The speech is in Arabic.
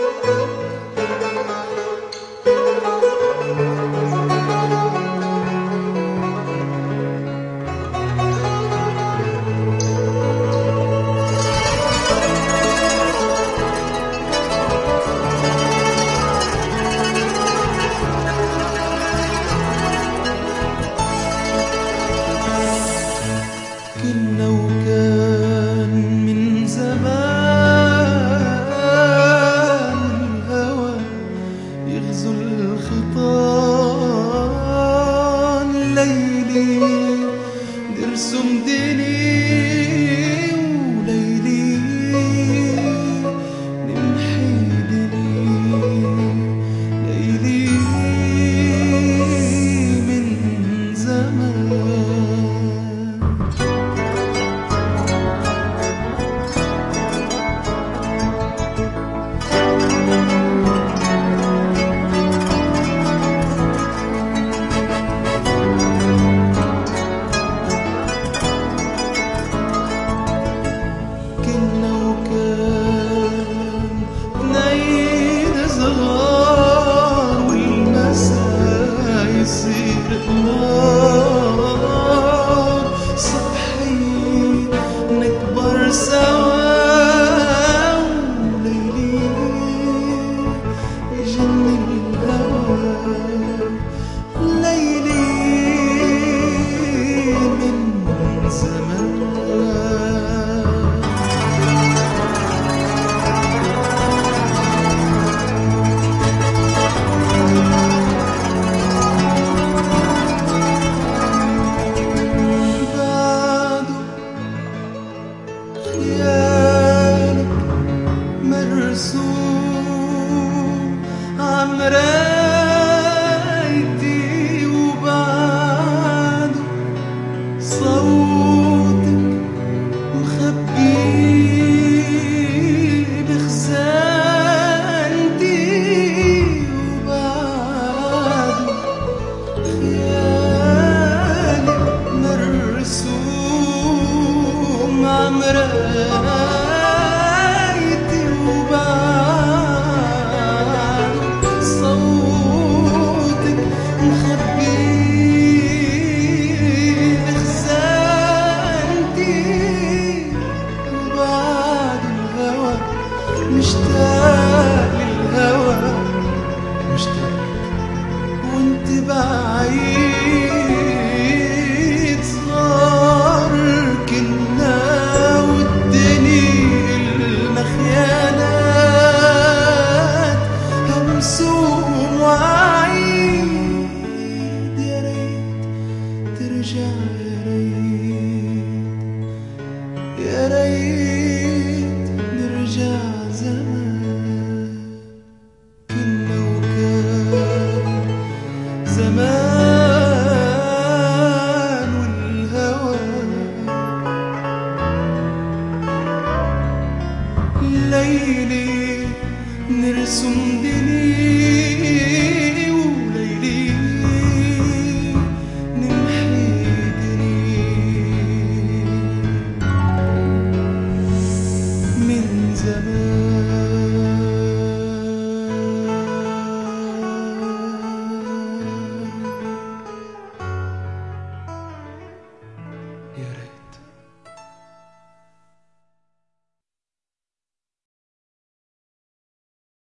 كنا وكان من زمان الهوى يغزو الخطان ليلي نرسم ديني وليلي نمحي ديني ليلي من زمان. مرايتي وبعده صوتك مخبي بخزانتي وبعده خيالك مرسوم عمرايتي وبعده صوتك مخبي بخزانتي وبعد الهوى مشتاق للهوى مشتاق وانت بعيد صار كنا والدني إلنا خيانات همسوم وعيد يا ريت ترجع يا ريت نرجع زمان. كنا وكان زمان والهوى ليلي نرسم دنيا